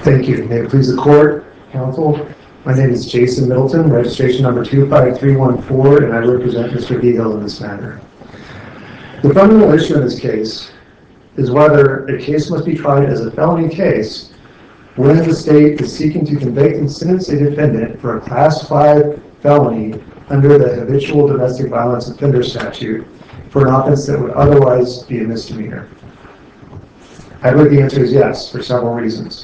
Thank you. May it please the court, counsel. My name is Jason Middleton, registration number 25314, and I represent Mr. Vigil in this matter. The fundamental issue in this case is whether a case must be tried as a felony case when the state is seeking to convict and sentence a defendant for a Class 5 felony under the Habitual Domestic Violence Offender Statute for an offense that would otherwise be a misdemeanor. I believe the answer is yes, for several reasons.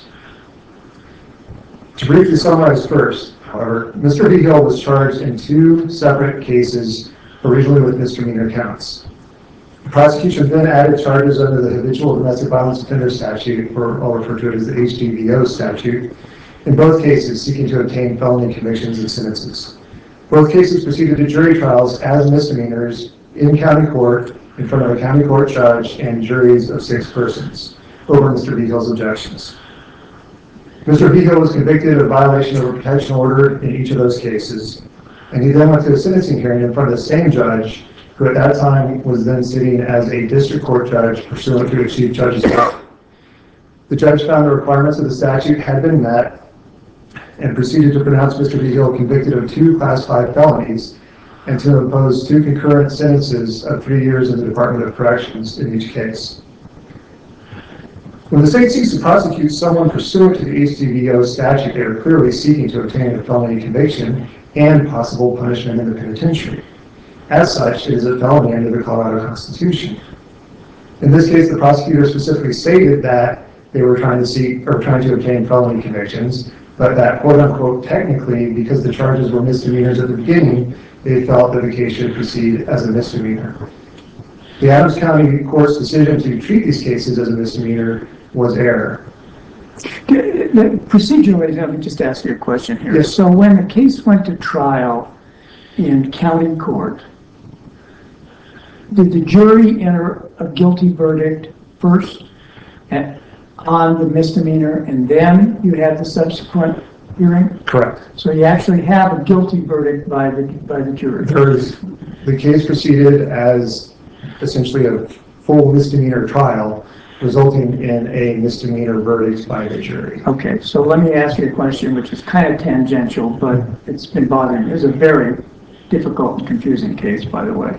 To briefly summarize first, however, Mr. Vigil was charged in two separate cases, originally with misdemeanor counts. The prosecution then added charges under the Habitual Domestic Violence Offender Statute, or I'll refer to it as the HDVO statute, in both cases seeking to obtain felony convictions and sentences. Both cases proceeded to jury trials as misdemeanors in county court in front of a county court judge and juries of 6 persons over Mr. Vigil's objections. Mr. Vigil was convicted of violation of a protection order in each of those cases, and he then went to a sentencing hearing in front of the same judge, who at that time was then sitting as a district court judge pursuant to a chief judge's order. The judge found the requirements of the statute had been met and proceeded to pronounce Mr. Vigil convicted of 2 Class 5 felonies and to impose 2 concurrent sentences of 3 years in the Department of Corrections in each case. When the state seeks to prosecute someone pursuant to the HDVO statute, they are clearly seeking to obtain a felony conviction and possible punishment in the penitentiary. As such, it is a felony under the Colorado Constitution. In this case, the prosecutor specifically stated that they were trying to obtain felony convictions, but that, quote unquote, technically, because the charges were misdemeanors at the beginning, they felt that the case should proceed as a misdemeanor. The Adams County Court's decision to treat these cases as a misdemeanor was error. Procedurally, let me just ask you a question here. Yes. So when the case went to trial in county court, did the jury enter a guilty verdict first on the misdemeanor, and then you had the subsequent hearing? Correct. So you actually have a guilty verdict by the jury. The case proceeded as essentially a full misdemeanor trial, resulting in a misdemeanor verdict by the jury. Okay, so let me ask you a question which is kind of tangential, but it's been bothering me. It's a very difficult and confusing case, by the way.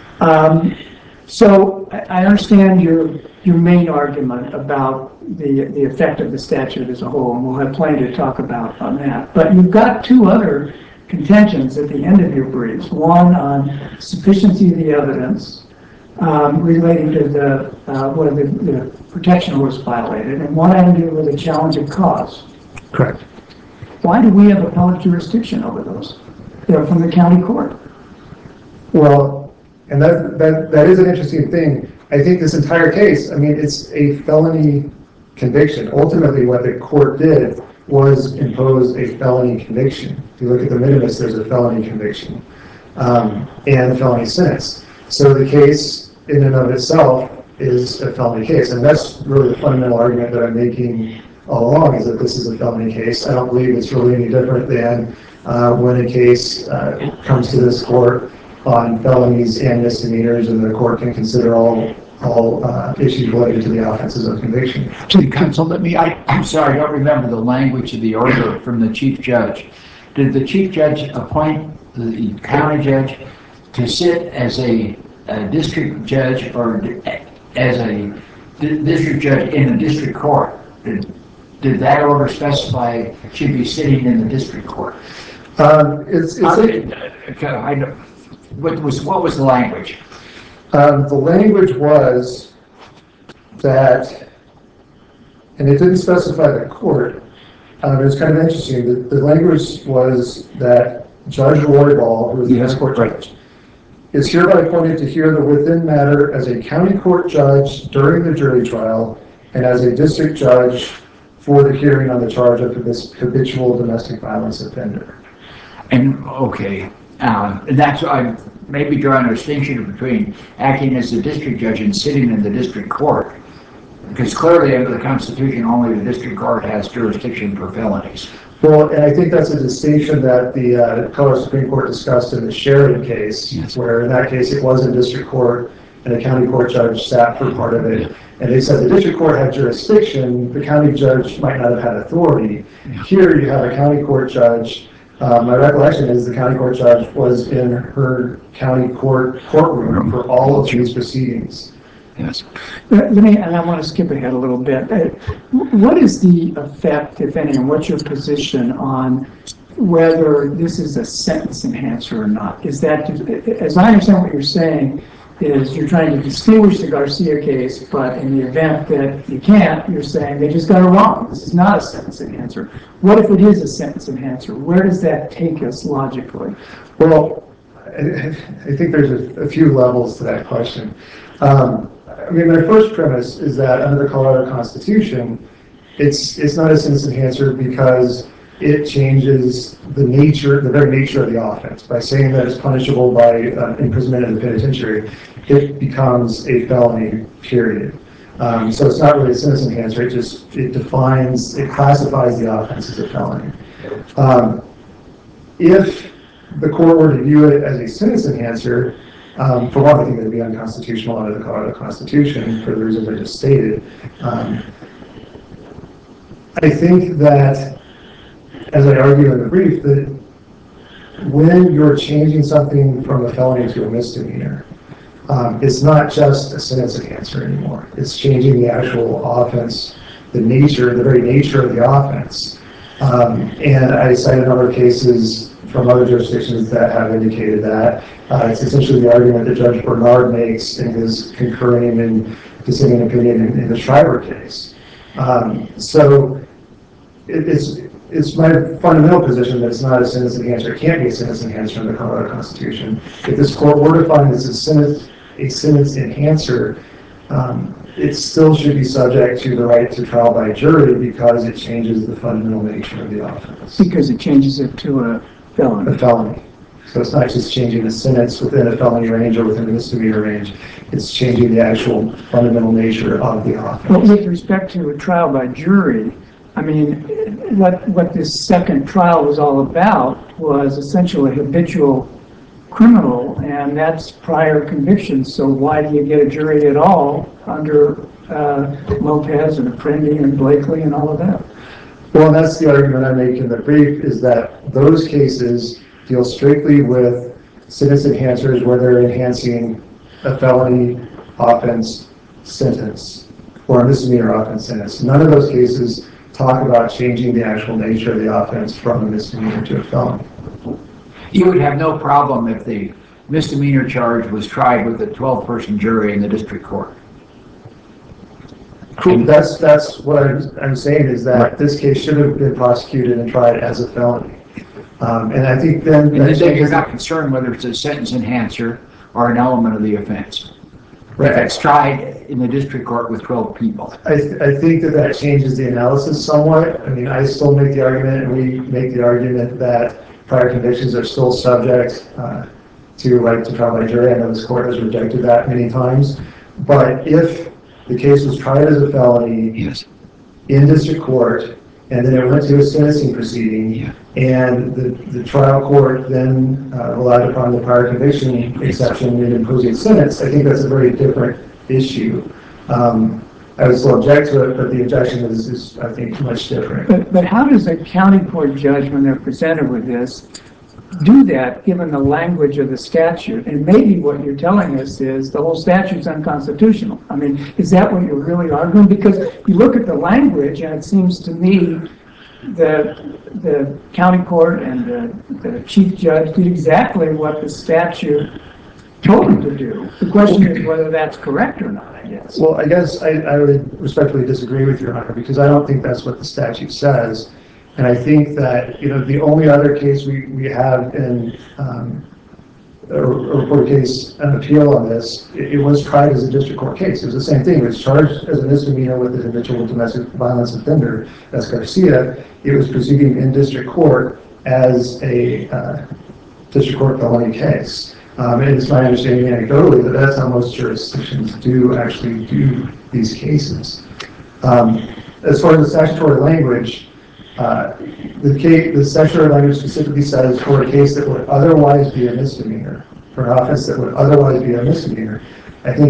So I understand your main argument about the effect of the statute as a whole, and we'll have plenty to talk about on that. But you've got 2 other contentions at the end of your briefs. One on sufficiency of the evidence relating to whether the protection was violated, and one had to do with the challenge of cause. Correct. Why do we have appellate jurisdiction over those? They're from the county court. Well, and that is an interesting thing. I think this entire case, I mean, it's a felony conviction. Ultimately, what the court did was impose a felony conviction. If you look at the minimus, there's a felony conviction and a felony sentence. So the case in and of itself is a felony case. And that's really the fundamental argument that I'm making all along, is that this is a felony case. I don't believe it's really any different than when a case comes to this court on felonies and misdemeanors, and the court can consider all issues related to the offenses of conviction. Counsel, I'm sorry, I don't remember the language of the order from the chief judge. Did the chief judge appoint the county judge to sit as a district judge, or as a district judge in the district court? Did that order specify she'd be sitting in the district court? What was the language? The language was that, and it didn't specify the court. It was kind of interesting. The language was that Judge Roy Ball, who is the U.S. court judge, is hereby appointed to hear the within matter as a county court judge during the jury trial and as a district judge for the hearing on the charge of this habitual domestic violence offender. And okay, that's I maybe drawing a distinction between acting as a district judge and sitting in the district court, because clearly under the Constitution only the district court has jurisdiction for felonies. Well, and I think that's a distinction that the Colorado Supreme Court discussed in the Sheridan case, yes, where in that case it was in district court and a county court judge sat for part of it. And they said the district court had jurisdiction, the county judge might not have had authority. Here you have a county court judge. My recollection is the county court judge was in her county courtroom for all of these proceedings. Yes. Let me, and I want to skip ahead a little bit. What is the effect, if any, and what's your position on whether this is a sentence enhancer or not? Is that, as I understand what you're saying, is you're trying to distinguish the Garcia case, but in the event that you can't, you're saying they just got it wrong. This is not a sentence enhancer. What if it is a sentence enhancer? Where does that take us logically? Well, I think there's a few levels to that question. I mean, my first premise is that under the Colorado Constitution, it's not a sentence enhancer because it changes the very nature of the offense. By saying that it's punishable by imprisonment in the penitentiary, it becomes a felony, period. So it's not really a sentence enhancer, it classifies the offense as a felony. If the court were to view it as a sentence enhancer, for one, I think it would be unconstitutional under the Colorado Constitution for the reasons I just stated. I think that, as I argue in the brief, that when you're changing something from a felony to a misdemeanor, it's not just a sentence enhancer anymore. It's changing the actual offense, the very nature of the offense. And I cited a number of cases from other jurisdictions that have indicated that. It's essentially the argument that Judge Bernard makes in his concurring and dissenting opinion in the Shriver case. So it's my fundamental position that it's not a sentence enhancer. It can't be a sentence enhancer in the Colorado Constitution. If this court were to find this a sentence enhancer, it still should be subject to the right to trial by jury because it changes the fundamental nature of the offense. Because it changes it to a felony. A felony. So it's not just changing the sentence within a felony range or within a misdemeanor range. It's changing the actual fundamental nature of the offense. But with respect to a trial by jury, I mean, what this second trial was all about was essentially a habitual criminal, and that's prior conviction. So why do you get a jury at all under Lopez and Apprendi and Blakely and all of that? Well, that's the argument I make in the brief, is that those cases deal strictly with sentence enhancers where they're enhancing a felony offense sentence or a misdemeanor offense sentence. None of those cases talk about changing the actual nature of the offense from a misdemeanor to a felony. You would have no problem if the misdemeanor charge was tried with a 12-person jury in the district court. Cool. That's what I'm saying, is that this case should have been prosecuted and tried as a felony. And I think then... And then you're not concerned whether it's a sentence enhancer or an element of the offense. Right. If it's tried in the district court with 12 people. I think that changes the analysis somewhat. I mean, I still make the argument, and we make the argument that prior convictions are still subject to right to trial by jury. I know this court has rejected that many times. But if the case was tried as a felony in district court, and then it went to a sentencing proceeding, and the trial court then relied upon the prior conviction exception in imposing a sentence, I think that's a very different issue. I would still object to it, but the objection is I think, much different. But how does a county court judge, when they're presented with this, do that given the language of the statute? And maybe what you're telling us is the whole statute's unconstitutional. I mean, is that what you're really arguing? Because you look at the language, and it seems to me that the county court and the chief judge did exactly what the statute told them to do. The question is whether that's correct or not, I guess. Well, I guess I would respectfully disagree with Your Honor, because I don't think that's what the statute says. And I think that, the only other case we have in a report case, an appeal on this, it was tried as a district court case. It was the same thing. It was charged as a misdemeanor with an habitual domestic violence offender, that's Garcia. It was proceeding in district court as a district court felony case. And it's my understanding anecdotally that that's how most jurisdictions do actually do these cases. As far as the statutory language, the statutory language specifically says for a case that would otherwise be a misdemeanor, for an offense that would otherwise be a misdemeanor. I think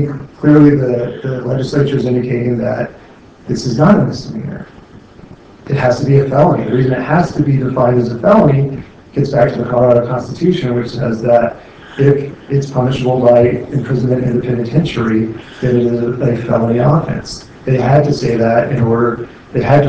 clearly the legislature is indicating that this is not a misdemeanor. It has to be a felony. The reason it has to be defined as a felony gets back to the Colorado Constitution, which says that if it's punishable by imprisonment in the penitentiary, then it is a felony offense. They had to say that in order, they had to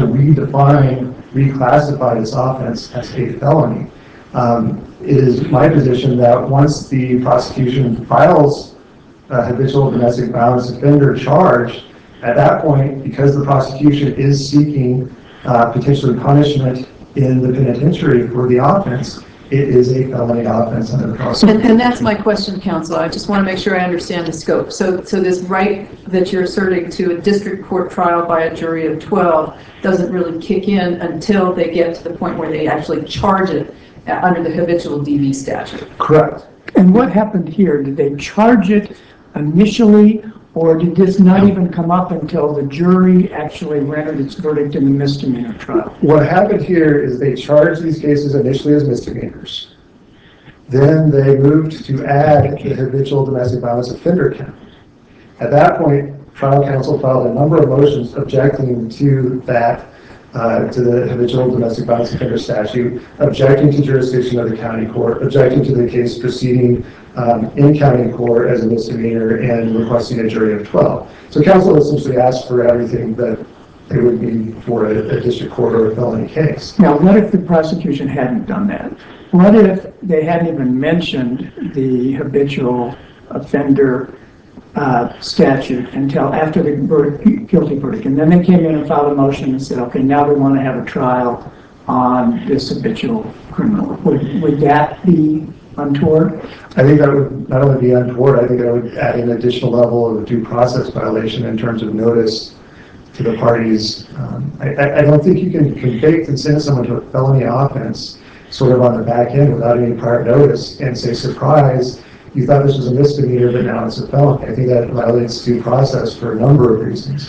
reclassify this offense as a felony. It is my position that once the prosecution files a habitual domestic violence offender charge, at that point, because the prosecution is seeking potentially punishment in the penitentiary for the offense, it is a felony offense under the Constitution. And that's my question, counsel. I just want to make sure I understand the scope. So this right that you're asserting to a district court trial by a jury of 12 doesn't really kick in until they get to the point where they actually charge it under the habitual DV statute. Correct. And what happened here? Did they charge it initially, or did this not even come up until the jury actually rendered its verdict in the misdemeanor trial? What happened here is they charged these cases initially as misdemeanors. Then they moved to add the habitual domestic violence offender count. At that point, trial counsel filed a number of motions objecting to that, to the habitual domestic violence offender statute, objecting to jurisdiction of the county court, objecting to the case proceeding in county court as a misdemeanor, and requesting a jury of 12. So counsel essentially asked for everything that it would be for a district court or a felony case. Now, what if the prosecution hadn't done that? What if they hadn't even mentioned the habitual offender statute until after the guilty verdict? And then they came in and filed a motion and said, okay, now we want to have a trial on this habitual criminal. Would that be untoward? I think that would not only be untoward, I think that would add an additional level of due process violation in terms of notice to the parties. I don't think you can convict and send someone to a felony offense sort of on the back end without any prior notice and say, surprise, you thought this was a misdemeanor, but now it's a felony. I think that violates due process for a number of reasons.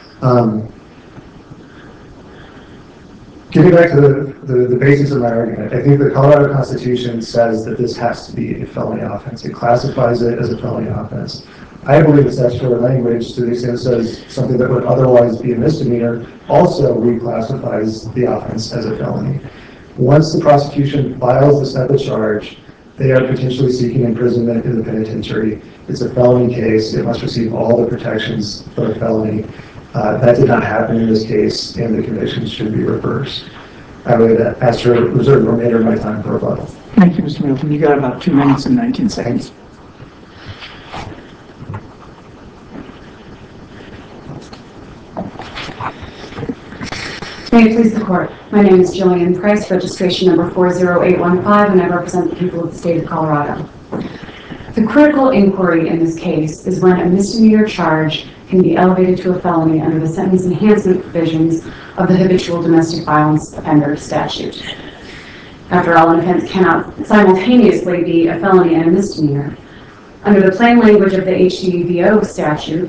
Getting back to the basis of my argument, I think the Colorado Constitution says that this has to be a felony offense. It classifies it as a felony offense. I believe the statutory language, to the extent it says something that would otherwise be a misdemeanor, also reclassifies the offense as a felony. Once the prosecution files the separate charge, they are potentially seeking imprisonment in the penitentiary. It's a felony case. It must receive all the protections for a felony. That did not happen in this case, and the convictions should be reversed. I would ask to reserve the remainder of my time for rebuttal. Thank you, Mr. Middleton. You got about 2 minutes and 19 seconds. May it please the court. My name is Jillian Price, registration number 40815, and I represent the people of the state of Colorado. The critical inquiry in this case is when a misdemeanor charge can be elevated to a felony under the sentence enhancement provisions of the habitual domestic violence offender statute. After all, an offense cannot simultaneously be a felony and a misdemeanor. Under the plain language of the HDVO statute,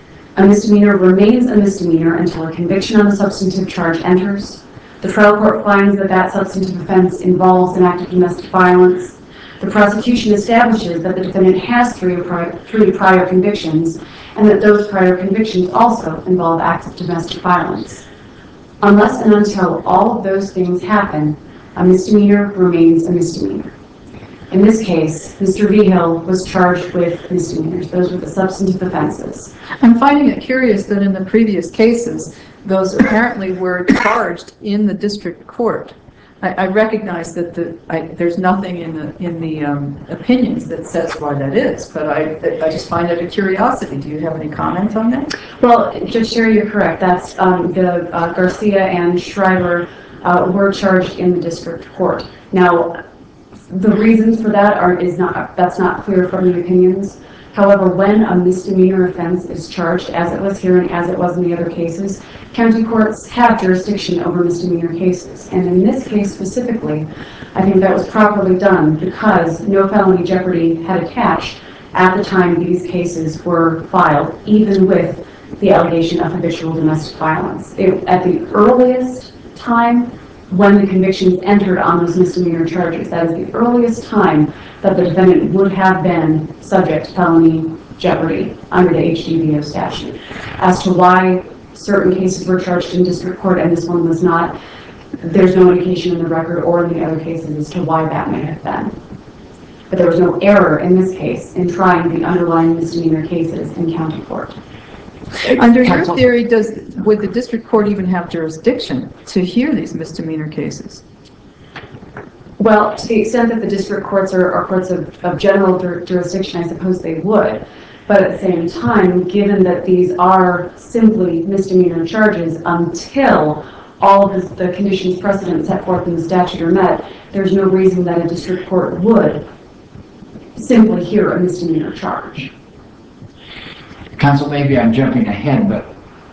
a misdemeanor remains a misdemeanor until a conviction on the substantive charge enters. The trial court finds that that substantive offense involves an act of domestic violence. The prosecution establishes that the defendant has three prior convictions, and that those prior convictions also involve acts of domestic violence. Unless and until all of those things happen, a misdemeanor remains a misdemeanor. In this case, Mr. Vigil was charged with misdemeanors. Those were the substantive offenses. I'm finding it curious that in the previous cases, those apparently were charged in the district court. I recognize that there's nothing in the opinions that says why that is, but I just find it a curiosity. Do you have any comment on that? Well, Judge Sherry, you're correct. That's the Garcia and Shriver were charged in the district court. Now, the reasons for that that's not clear from the opinions. However, when a misdemeanor offense is charged, as it was here and as it was in the other cases, county courts have jurisdiction over misdemeanor cases. And in this case specifically, I think that was properly done because no felony jeopardy had attached at the time these cases were filed, even with the allegation of habitual domestic violence. At the earliest time when the convictions entered on those misdemeanor charges, that is the earliest time that the defendant would have been subject to felony jeopardy under the HDVO statute. As to why certain cases were charged in district court and this one was not, there's no indication in the record or in the other cases as to why that may have been. But there was no error in this case in trying the underlying misdemeanor cases in county court. Under your theory, would the district court even have jurisdiction to hear these misdemeanor cases? Well, to the extent that the district courts are courts of general jurisdiction, I suppose they would. But at the same time, given that these are simply misdemeanor charges until all of the conditions precedent set forth in the statute are met, there's no reason that a district court would simply hear a misdemeanor charge. Counsel, maybe I'm jumping ahead, but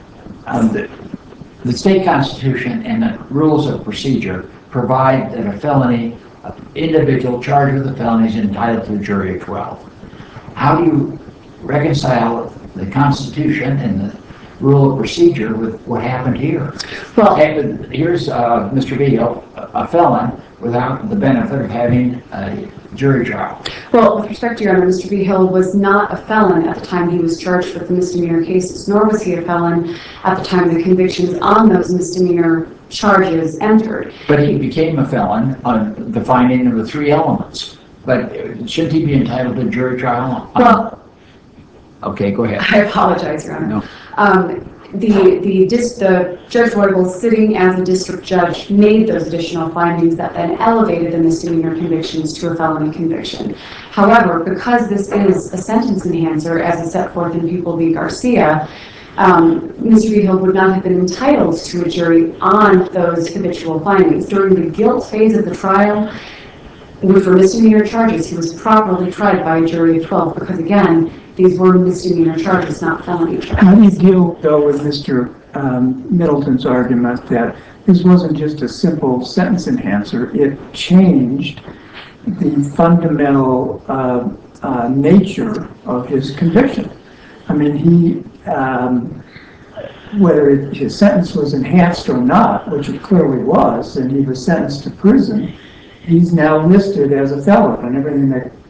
the state constitution and the rules of procedure provide that a felony, an individual charged with a felony is entitled to a jury of 12. How do you reconcile the Constitution and the rule of procedure with what happened here? Well, here's Mr. Vigil, a felon, without the benefit of having a jury trial. Well, with respect to Your Honor, Mr. Vigil was not a felon at the time he was charged with the misdemeanor cases, nor was he a felon at the time the convictions on those misdemeanor charges entered. But he became a felon on the finding of the 3 elements. But shouldn't he be entitled to a jury trial? Well, okay, go ahead. I apologize, Your Honor. No. The Judge Roybal, sitting as a district judge, made those additional findings that then elevated the misdemeanor convictions to a felony conviction. However, because this is a sentence enhancer, as is set forth in People v. Garcia, Mr. Vigil would not have been entitled to a jury on those habitual findings. During the guilt phase of the trial, which were misdemeanor charges, he was properly tried by a jury of 12 because, again, these were misdemeanor charges, not felony charges. How do you deal, though, with Mr. Middleton's argument that this wasn't just a simple sentence enhancer, it changed the fundamental nature of his conviction? I mean, whether his sentence was enhanced or not, which it clearly was, and he was sentenced to prison, he's now listed as a felon and everything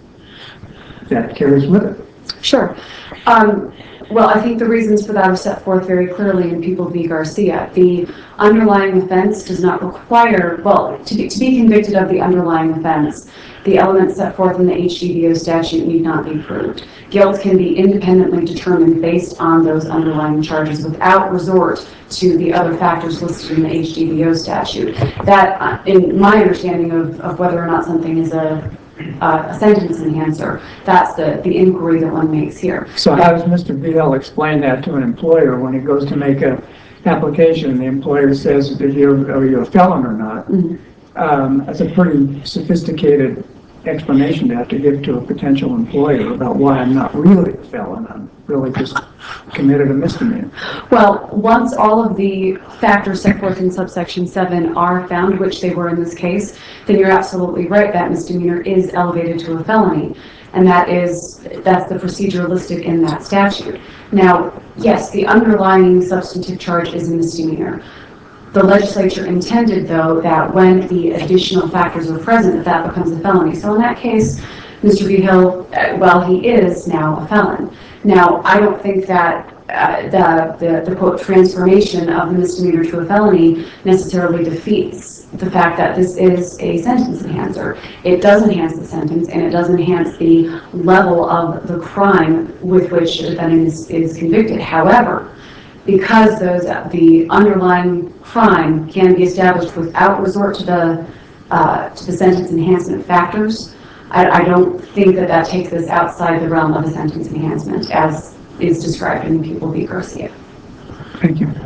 that carries with it. Sure. Well, I think the reasons for that are set forth very clearly in People v. Garcia. The underlying offense does not require, well, to be convicted of the underlying offense, the elements set forth in the HDVO statute need not be proved. Guilt can be independently determined based on those underlying charges without resort to the other factors listed in the HDVO statute. That, in my understanding of whether or not something is a sentence enhancer, that's the inquiry that one makes here. So how does Mr. Vigil explain that to an employer when he goes to make an application? The employer says, are you a felon or not? Mm-hmm. That's a pretty sophisticated explanation to have to give to a potential employer about why I'm not really a felon. I'm really just committed a misdemeanor. Well, once all of the factors set forth in subsection 7 are found, which they were in this case, then you're absolutely right that misdemeanor is elevated to a felony. And that's the procedure listed in that statute. Now, yes, the underlying substantive charge is a misdemeanor. The legislature intended, though, that when the additional factors are present, that becomes a felony. So in that case, Mr. Vigil, well, he is now a felon. Now, I don't think that the quote transformation of the misdemeanor to a felony necessarily defeats the fact that this is a sentence enhancer. It does enhance the sentence, and it does enhance the level of the crime with which the defendant is convicted. However, because the underlying crime can be established without resort to the sentence enhancement factors, I don't think that takes us outside the realm of a sentence enhancement, as is described in People v. Garcia. Thank you.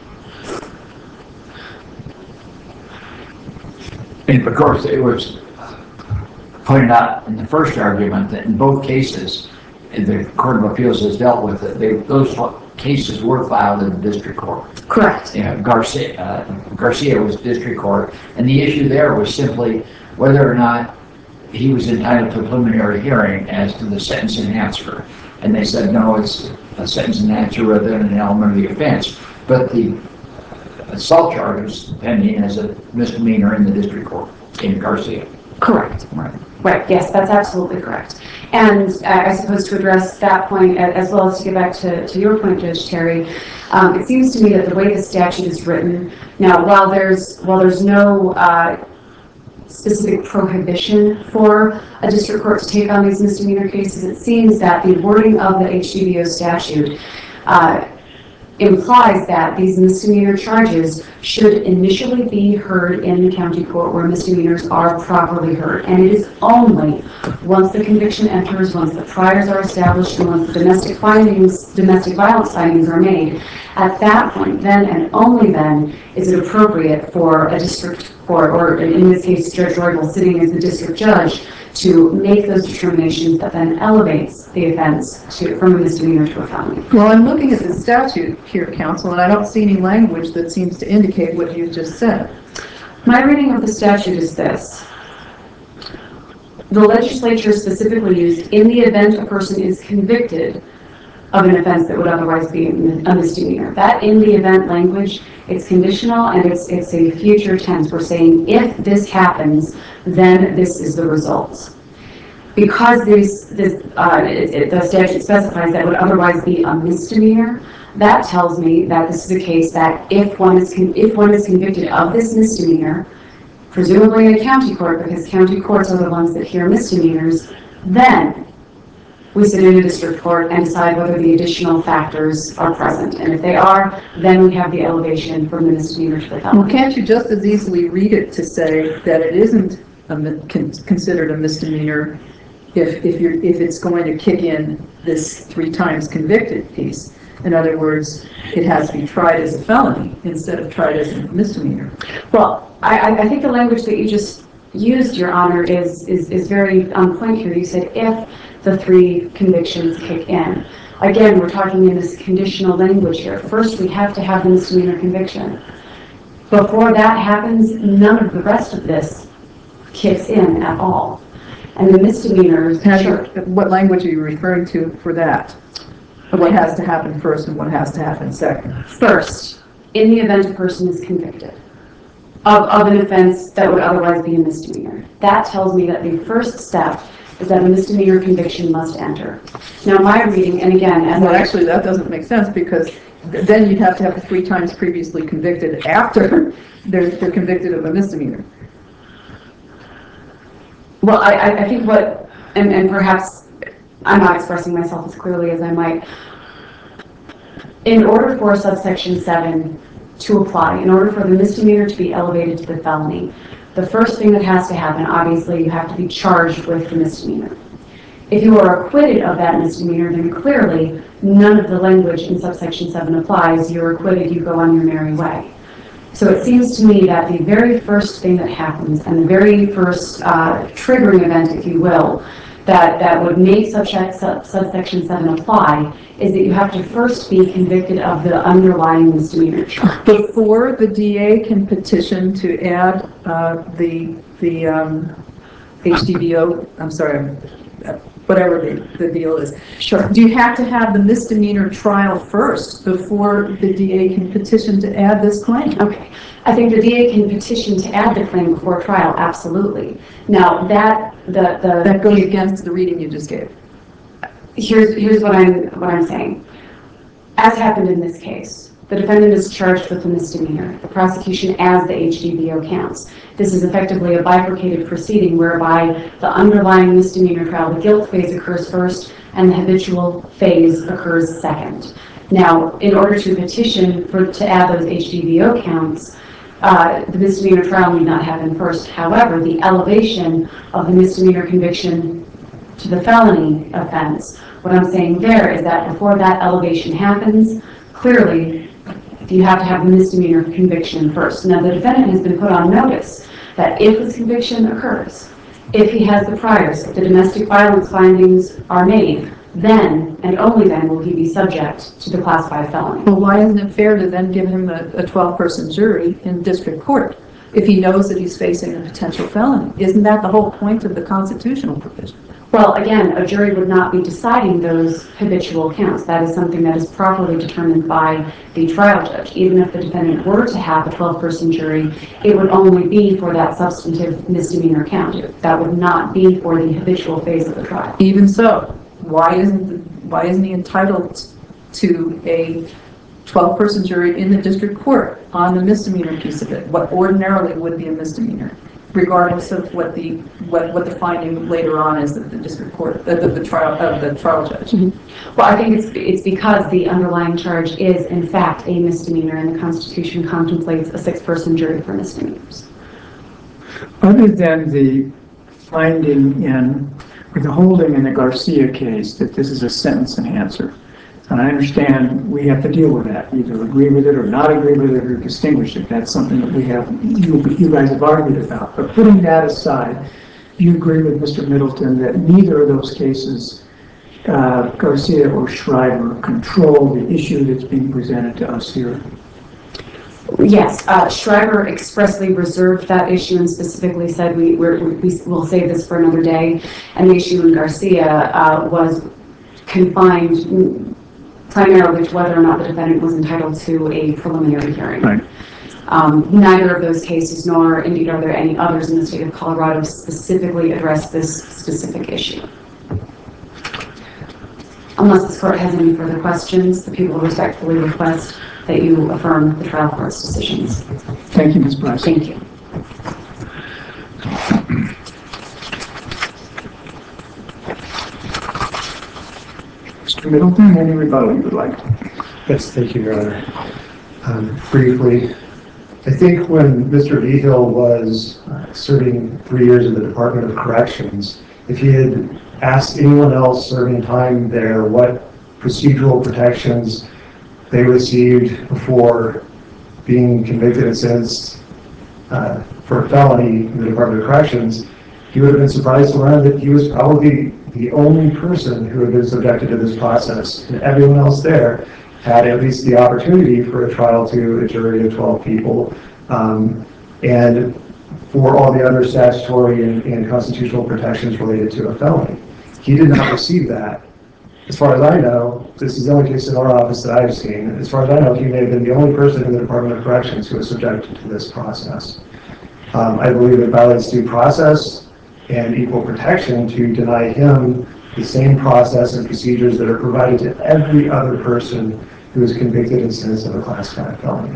And of course, it was pointed out in the first argument that in both cases, the Court of Appeals has dealt with it. Those cases were filed in the district court. Correct. Yeah, Garcia was district court, and the issue there was simply whether or not he was entitled to a preliminary hearing as to the sentence enhancer. And they said, no, it's a sentence enhancer rather than an element of the offense. But the assault charge was pending as a misdemeanor in the district court in Garcia. Correct. Right. Right, yes, that's absolutely correct. And I suppose to address that point, as well as to get back to your point, Judge Terry, it seems to me that the way the statute is written, now while there's no specific prohibition for a district court to take on these misdemeanor cases, it seems that the wording of the HDBO statute implies that these misdemeanor charges should initially be heard in the county court where misdemeanors are properly heard. And it is only once the conviction enters, once the priors are established, and once the domestic violence findings are made, at that point, then and only then, is it appropriate for a district court, or in this case, Judge Roybal sitting as the district judge, to make those determinations that then elevates the offense from a misdemeanor to a felony. Well, I'm looking at the statute here, counsel, and I don't see any language that seems to indicate what you just said. My reading of the statute is this. The legislature specifically used, in the event a person is convicted of an offense that would otherwise be a misdemeanor. That in the event language, it's conditional and it's a future tense. We're saying if this happens, then this is the results. Because the statute specifies that would otherwise be a misdemeanor, that tells me that this is a case that if one is convicted of this misdemeanor, presumably in a county court, because county courts are the ones that hear misdemeanors, then we sit in a district court and decide whether the additional factors are present. And if they are, then we have the elevation from the misdemeanor to the felony. Well, can't you just as easily read it to say that it isn't considered a misdemeanor if it's going to kick in this 3 times convicted piece? In other words, it has to be tried as a felony instead of tried as a misdemeanor. Well, I think the language that you just used, Your Honor, is very on point here. You said if the 3 convictions kick in. Again, we're talking in this conditional language here. First, we have to have the misdemeanor conviction. Before that happens, none of the rest of this kicks in at all. And the misdemeanors, sure. What language are you referring to for that? What has to happen first and what has to happen second? First, in the event a person is convicted of an offense that would otherwise be a misdemeanor. That tells me that the first step is that a misdemeanor conviction must enter. Now, my reading, and again, actually, that doesn't make sense because then you'd have to have the 3 times previously convicted after they're convicted of a misdemeanor. Well, I think what, and perhaps I'm not expressing myself as clearly as I might. In order for subsection 7 to apply, in order for the misdemeanor to be elevated to the felony, the first thing that has to happen, obviously, you have to be charged with the misdemeanor. If you are acquitted of that misdemeanor, then clearly none of the language in subsection 7 applies. You're acquitted, you go on your merry way. So it seems to me that the very first thing that happens, and the very first triggering event, if you will, that would make subsection 7 apply, is that you have to first be convicted of the underlying misdemeanor charge. Before the DA can petition to add the HDBO, I'm sorry, whatever the deal is. Sure. Do you have to have the misdemeanor trial first before the DA can petition to add this claim? Okay. I think the DA can petition to add the claim before trial, absolutely. Now, that goes against the reading you just gave. Here's what I'm saying. As happened in this case, the defendant is charged with a misdemeanor. The prosecution adds the HDBO counts. This is effectively a bifurcated proceeding whereby the underlying misdemeanor trial, the guilt phase occurs first and the habitual phase occurs second. Now, in order to petition to add those HDBO counts, the misdemeanor trial need not happen first. However, the elevation of the misdemeanor conviction to the felony offense, what I'm saying there is that before that elevation happens, clearly you have to have the misdemeanor conviction first. Now, the defendant has been put on notice that if this conviction occurs, if he has the priors, if the domestic violence findings are made, then and only then will he be subject to the Class 5 felony. Well, why isn't it fair to then give him a 12-person jury in district court if he knows that he's facing a potential felony? Isn't that the whole point of the constitutional provision? Well, again, a jury would not be deciding those habitual counts. That is something that is properly determined by the trial judge. Even if the defendant were to have a 12-person jury, it would only be for that substantive misdemeanor count. That would not be for the habitual phase of the trial. Even so, why isn't he entitled to a 12-person jury in the district court on the misdemeanor piece of it? What ordinarily would be a misdemeanor, regardless of what the finding later on is that the district court, the trial judge. Well, I think it's because the underlying charge is in fact a misdemeanor, and the Constitution contemplates a 6-person jury for misdemeanors. Other than the finding or the holding in the Garcia case that this is a sentence enhancer, and I understand we have to deal with that, either agree with it or not agree with it or distinguish it. That's something that you guys have argued about. But putting that aside, do you agree with Mr. Middleton that neither of those cases, Garcia or Schreiber, control the issue that's being presented to us here? Yes, Schreiber expressly reserved that issue and specifically said we'll save this for another day. And the issue in Garcia was confined primarily to whether or not the defendant was entitled to a preliminary hearing. Right. Neither of those cases, nor indeed are there any others in the state of Colorado, specifically address this specific issue. Unless this court has any further questions, the people respectfully request that you affirm the trial court's decisions. Thank you, Ms. Price. Thank you. Mr. Middleton, any rebuttal you would like? Yes, thank you, Your Honor. Briefly, I think when Mr. Vigil was serving 3 years in the Department of Corrections, if he had asked anyone else serving time there what procedural protections they received before being convicted and sentenced for a felony in the Department of Corrections, he would have been surprised to learn that he was probably the only person who had been subjected to this process. And everyone else there had at least the opportunity for a trial to a jury of 12 people. And for all the other statutory and constitutional protections related to a felony. He did not receive that. As far as I know, this is the only case in our office that I've seen. As far as I know, he may have been the only person in the Department of Corrections who was subjected to this process. I believe it violates due process and equal protection to deny him the same process and procedures that are provided to every other person who is convicted and sentenced of a Class 5 felony.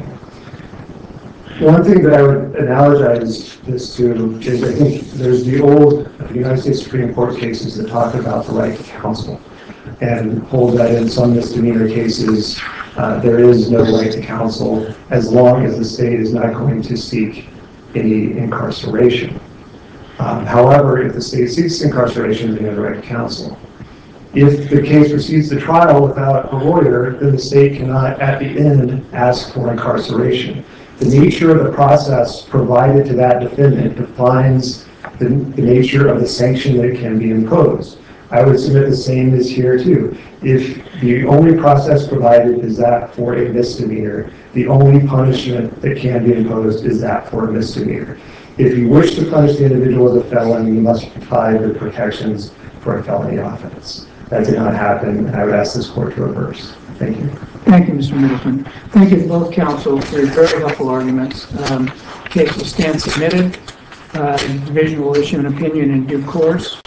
One thing that I would analogize this to is I think there's the old United States Supreme Court cases that talk about the right to counsel and hold that in some misdemeanor cases there is no right to counsel as long as the state is not going to seek any incarceration. However, if the state seeks incarceration, they have a right to counsel. If the case proceeds to trial without a lawyer, then the state cannot at the end ask for incarceration. The nature of the process provided to that defendant defines the nature of the sanction that can be imposed. I would submit the same is here too. If the only process provided is that for a misdemeanor, the only punishment that can be imposed is that for a misdemeanor. If you wish to punish the individual as a felon, you must provide the protections for a felony offense. That did not happen, and I would ask this court to reverse. Thank you. Thank you, Mr. Middleton. Thank you to both counsel for your very helpful arguments. The case will stand submitted. The division will issue an opinion in due course.